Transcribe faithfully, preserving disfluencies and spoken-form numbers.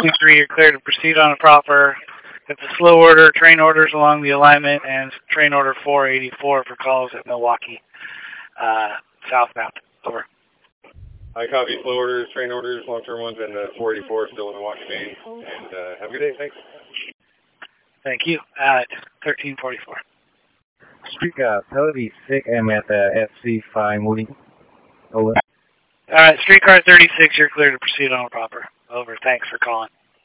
two three, you're clear to proceed on a proper. It's a slow order, train orders along the alignment, and train order four eighty-four for calls at Milwaukee, uh, southbound. Over. I copy slow orders, train orders, long-term ones, and uh, four eighty-four still in Milwaukee, Maine. And uh, have a good day. Thanks. Thank you. At thirteen forty-four. Streetcar thirty-six, I'm at uh, F C five moving. Over. All right, streetcar thirty-six, you're clear to proceed on a proper. Over. Thanks for calling.